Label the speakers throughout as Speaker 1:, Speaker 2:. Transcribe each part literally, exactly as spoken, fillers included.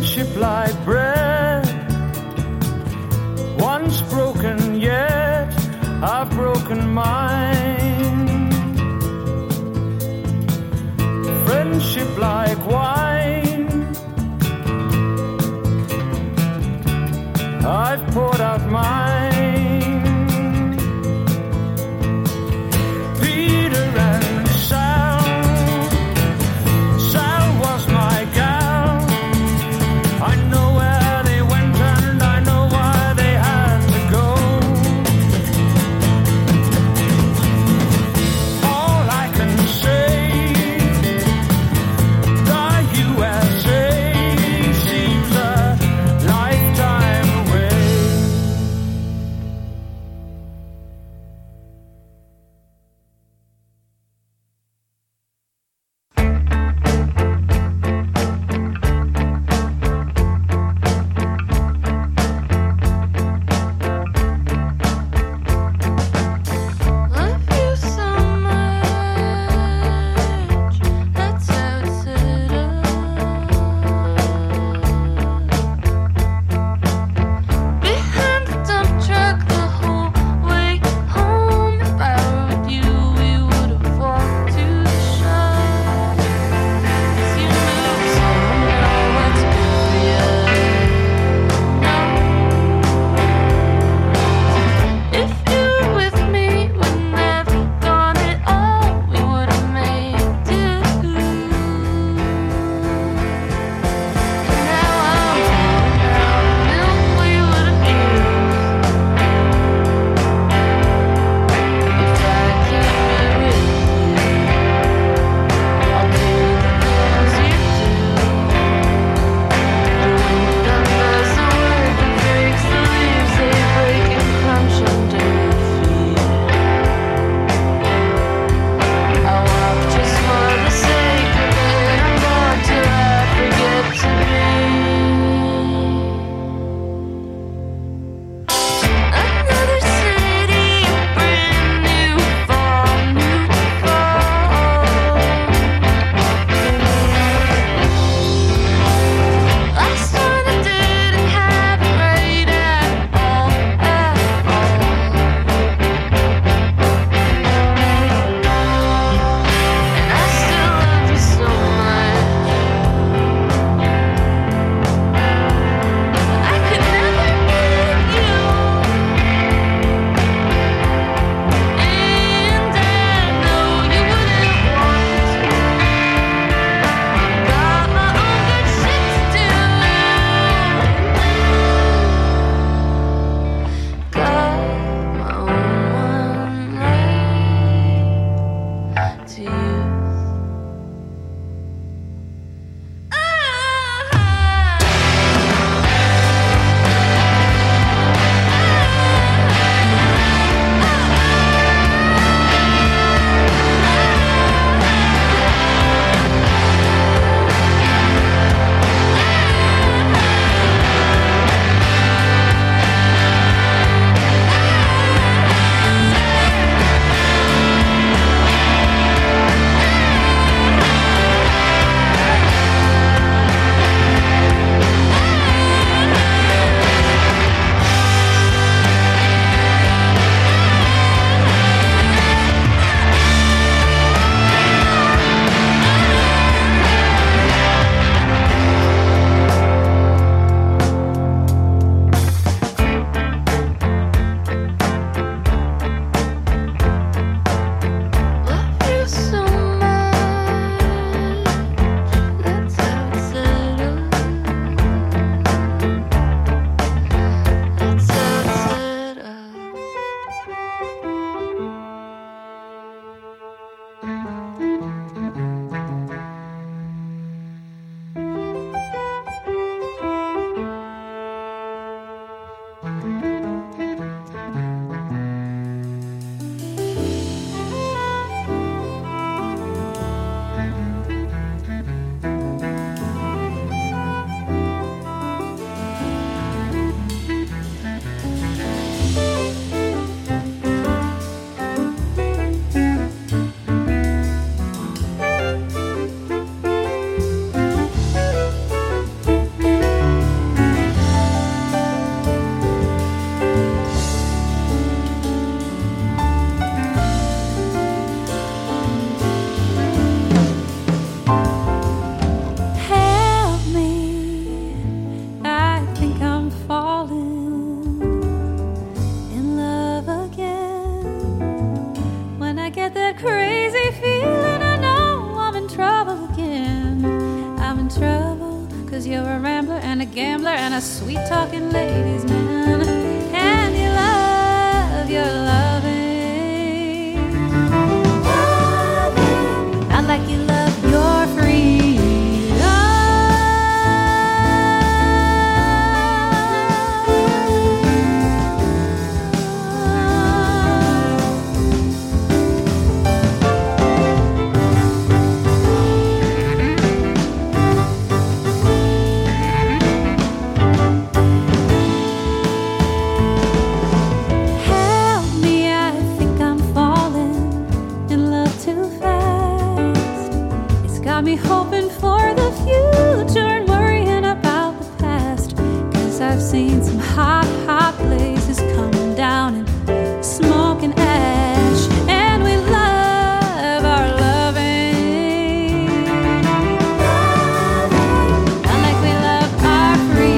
Speaker 1: Friendship like bread, once broken, yet I've broken mine. Friendship like wine, I've poured out mine. Peter and Sal, Sal was my gal. I know where they went and I know why they had to go. All I can say
Speaker 2: Cause you're a rambler and a gambler and a sweet-talking ladies' man. And you love your loving, loving, not like you love your freedom. Me hoping for the future and worrying about the past. Cause I've seen some hot, hot places coming down in smoke and ash. And we love our loving, loving, not like we love our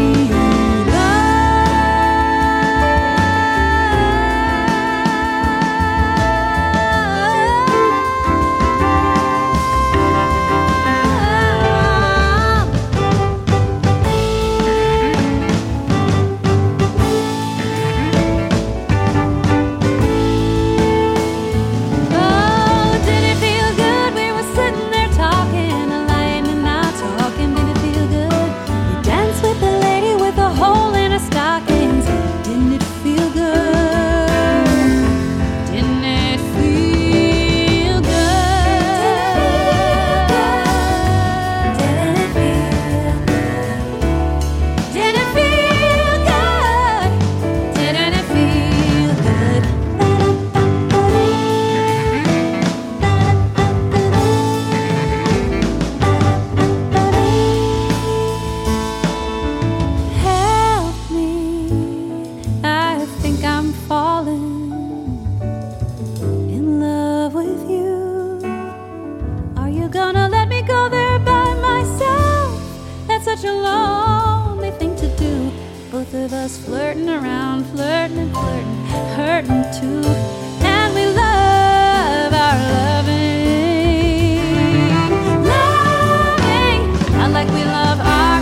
Speaker 2: of us flirting around, flirting and flirting, hurting too. And we love our loving, loving, not like we love our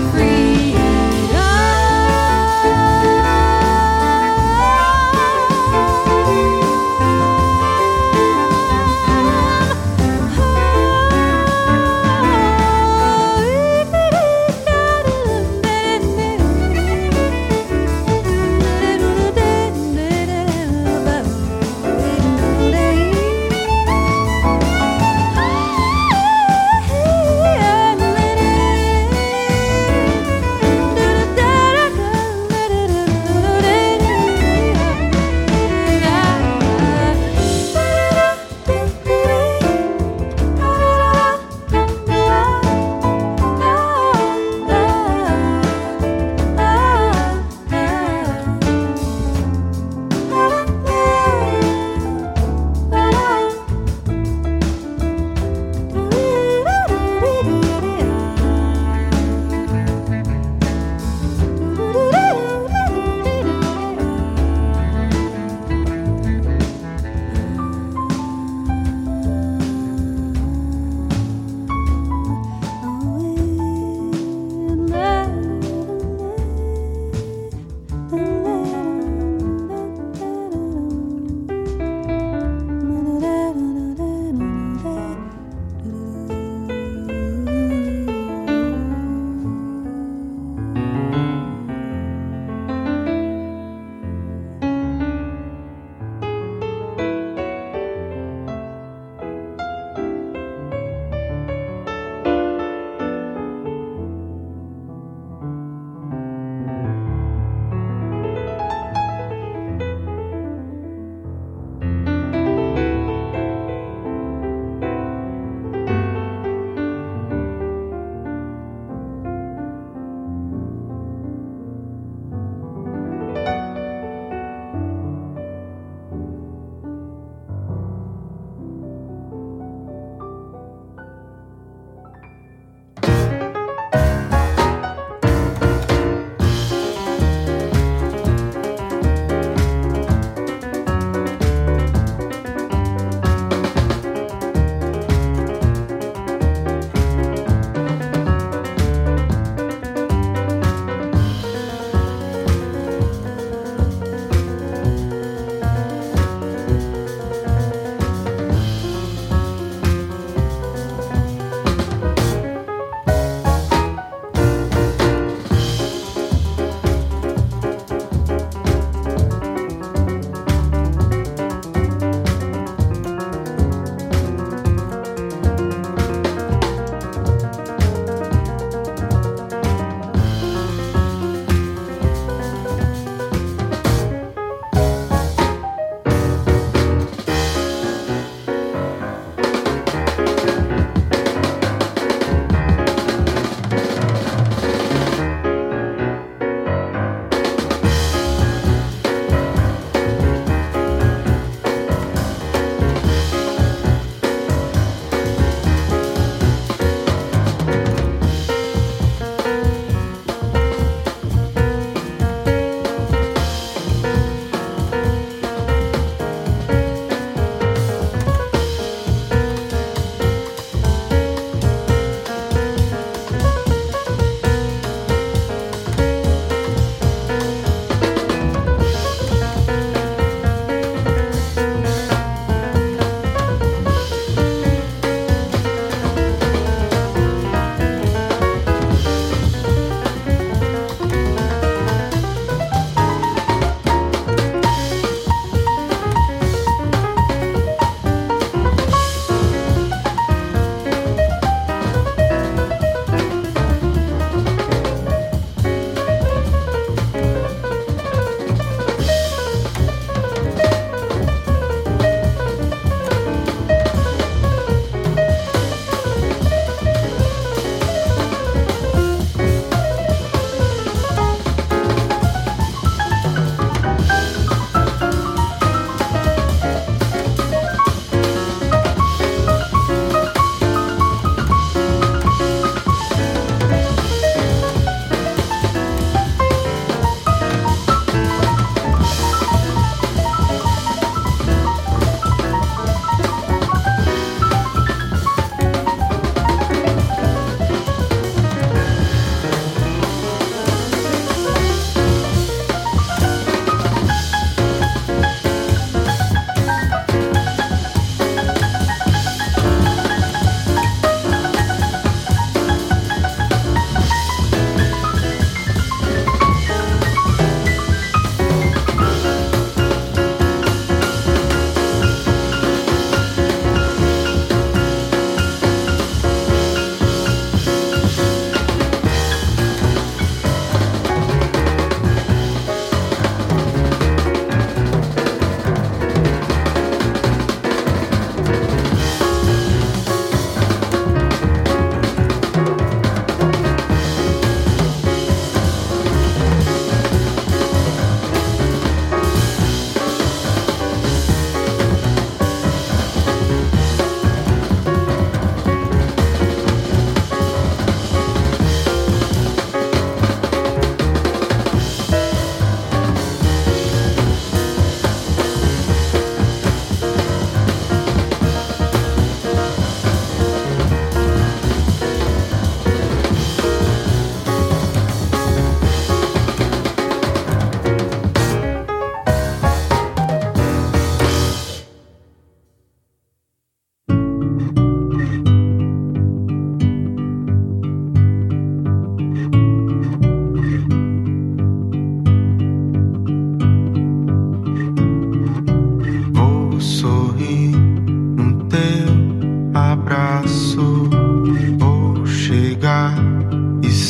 Speaker 2: freedom.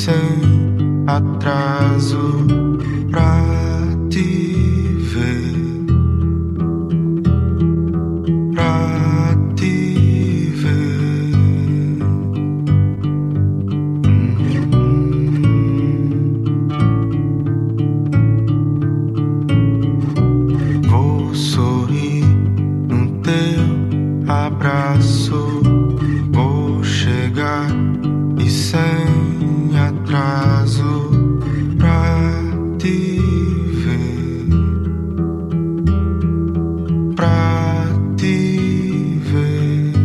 Speaker 3: sem atraso pra te ver, pra te ver. Hum. Vou sorrir no teu abraço, vou chegar e sem atraso pra te ver, pra te ver.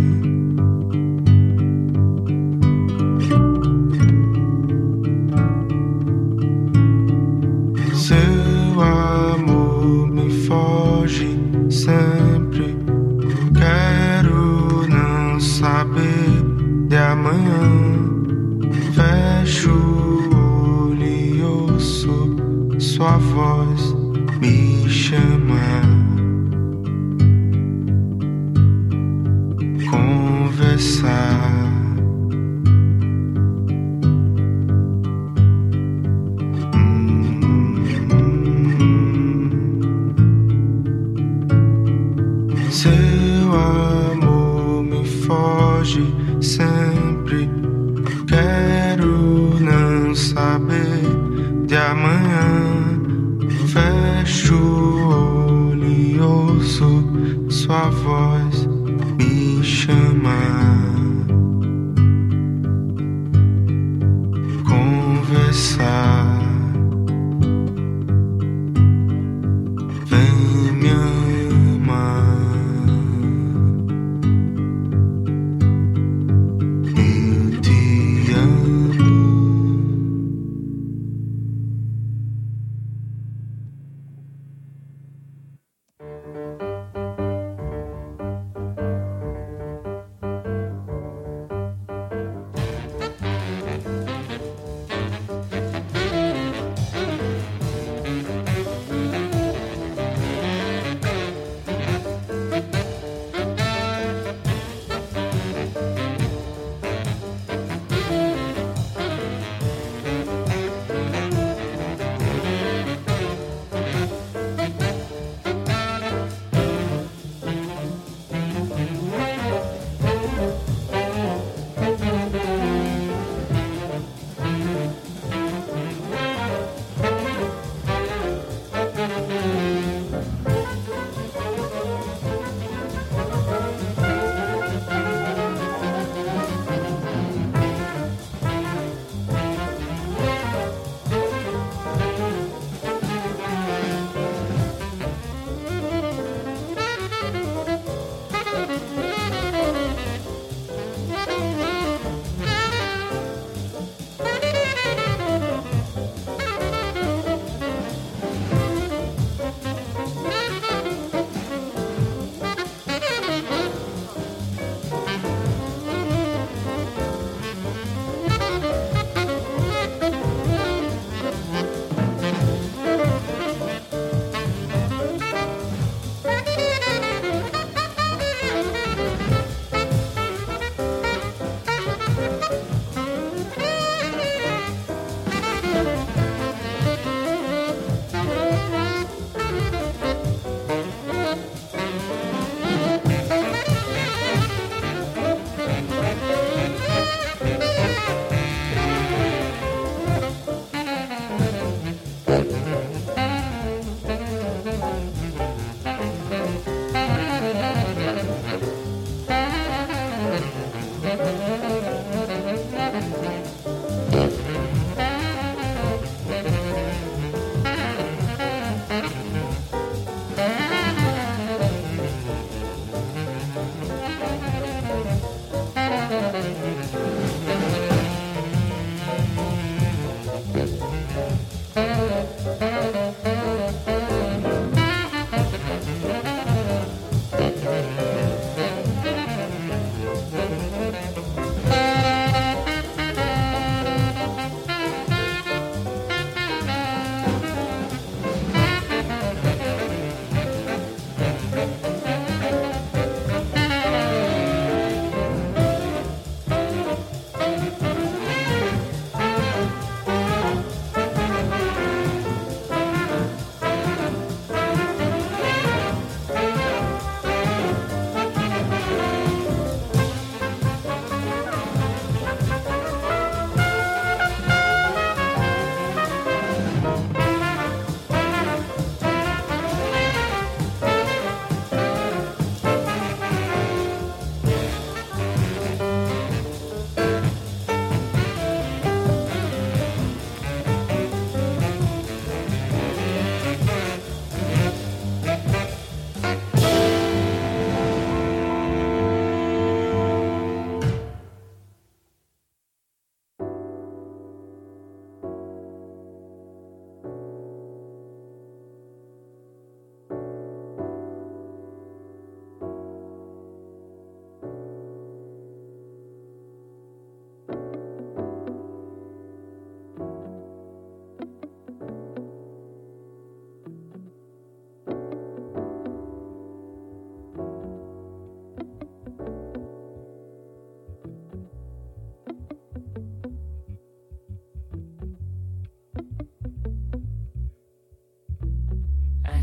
Speaker 3: Seu amor me foge sempre, quero não saber de amanhã. Fecho o olho e ouço sua voz me chamar, conversar. Hum. Seu amor me foge sempre, quero não saber de amanhã. Fecho o olho e ouço sua voz me chamar, conversar. Vem me amar, eu te amo.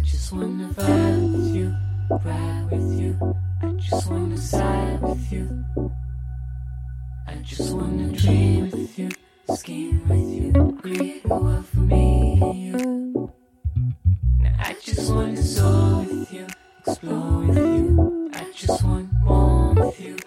Speaker 4: just wanna vibe with you, ride with you. I just wanna side with you. I just wanna dream with you, scheme with you, create a world for me and you. Now I just wanna soar with you, explore with you. I just want more with you.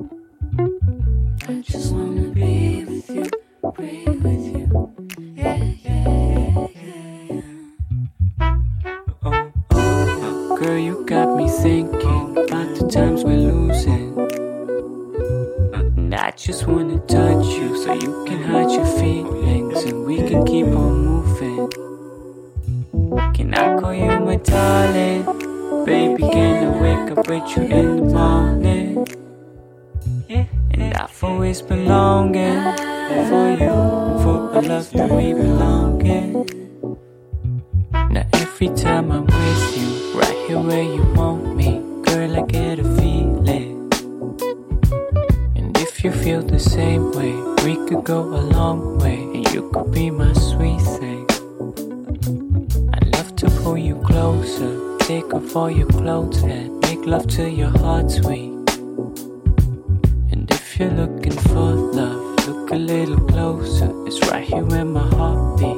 Speaker 4: I just wanna be with you, breathe with you. Yeah, yeah, yeah, yeah. Oh, oh, girl, you got me thinking about the times we're losing. And I just wanna touch you so you can hide your feelings and we can keep on moving. Can I call you my darling? Baby, can I wake up with you in the morning? And I've always been longing for you, for a love that we belong in. Now every time I'm with you, right here where you want me, girl, I get a feeling. And if you feel the same way, we could go a long way, and you could be my sweet thing. I'd love to pull you closer, take off all your clothes and make love to your heart sweet. And if you're looking for love, look a little closer, it's right here where my heart beats.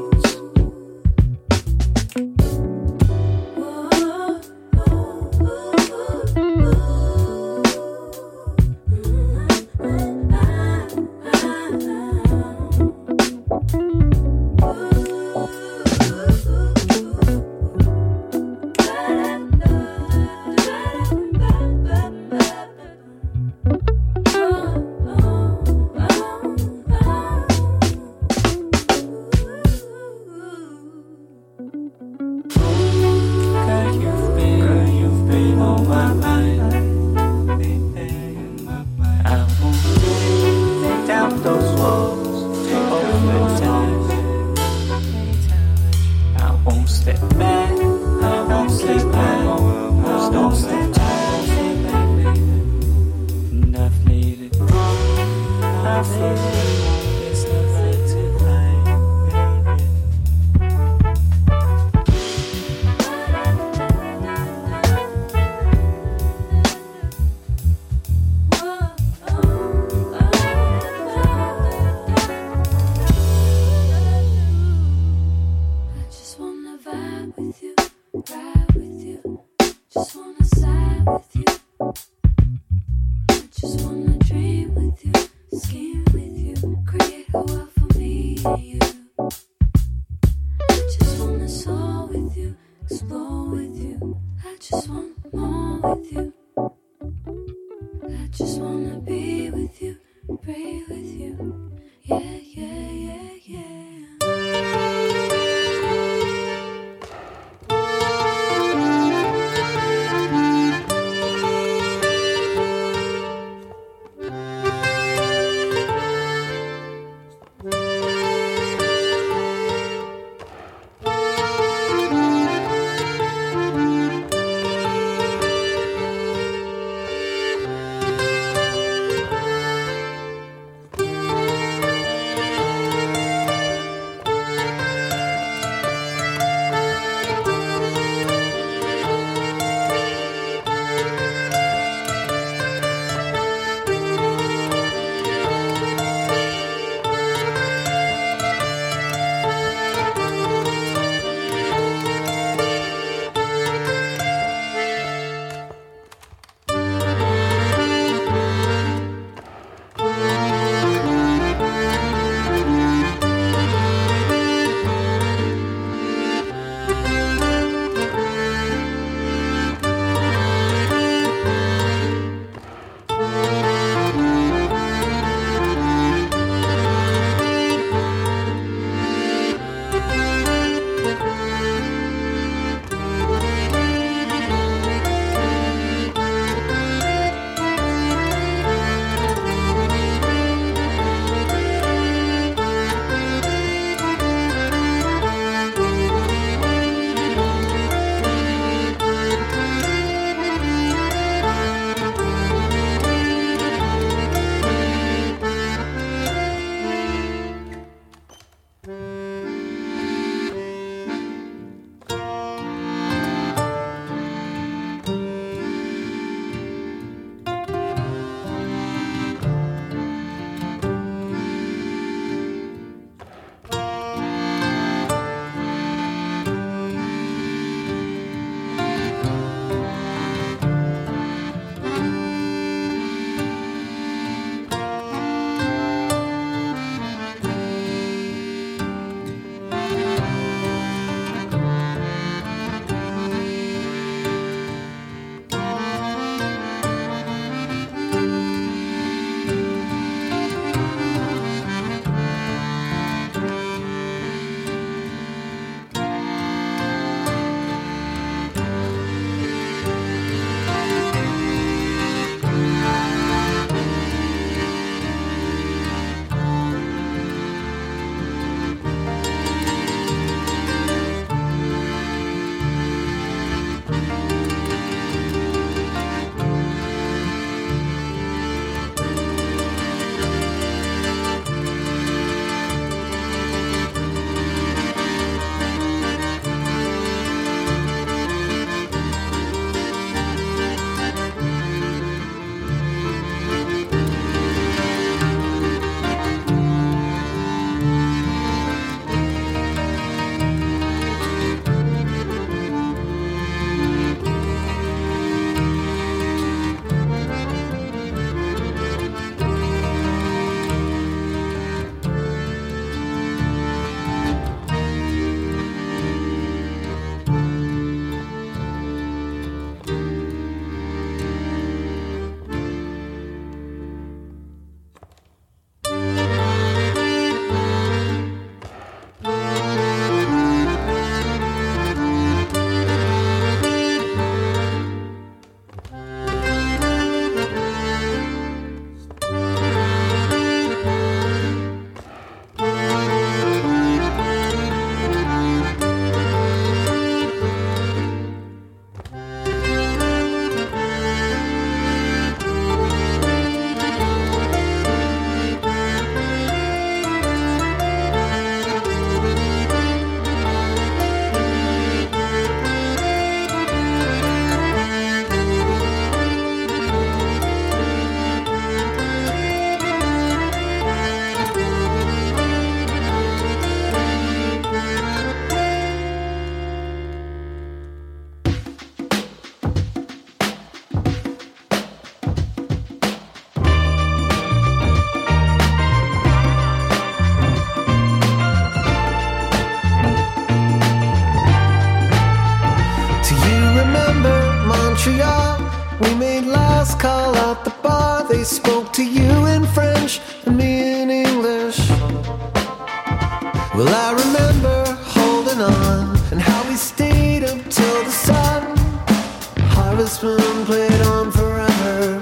Speaker 5: Montreal. We made last call at the bar. They spoke to you in French and me in English. Well, I remember holding on and how we stayed up till the sun. Harvest Moon played on forever.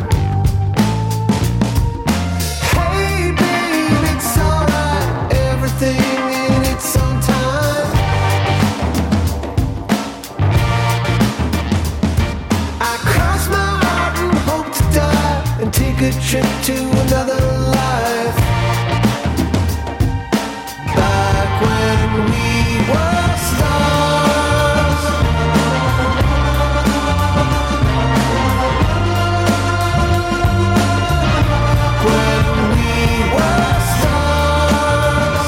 Speaker 5: Hey babe, it's alright, everything in its own time. I cross my heart and hope to die and take a trip to another life. Back when we were stars. When we were stars.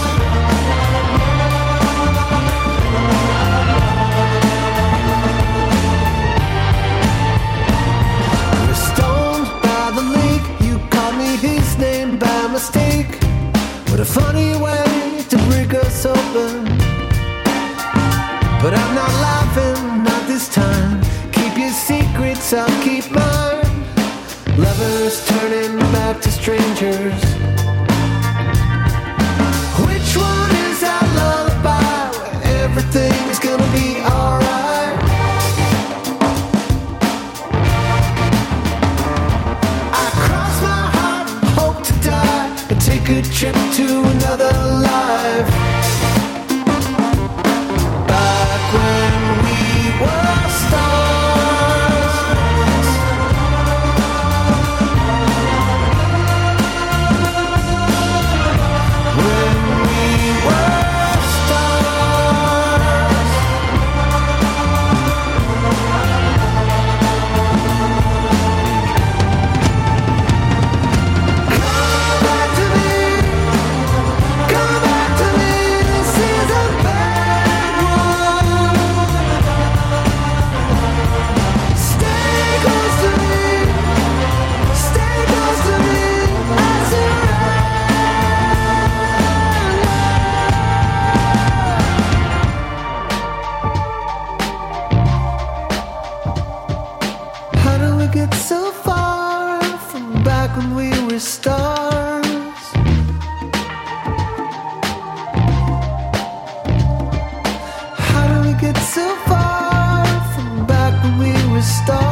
Speaker 5: We're stoned by the lake. You called me his name by mistake. What a funny way to break us open. But I'm not laughing, not this time. Keep your secrets, I'll keep mine. Lovers turning back to strangers. Which one is our lullaby where everything's gonna be alright? I cross my heart, hope to die and take a trip to another life. Back when we were stars. When we were stars. Come back to me. Come back to me. This is a bad one. Stay close to me. Stay close to me. I surrender. How do we get so far from back when we were stars? How do we get so far from back when we were stars?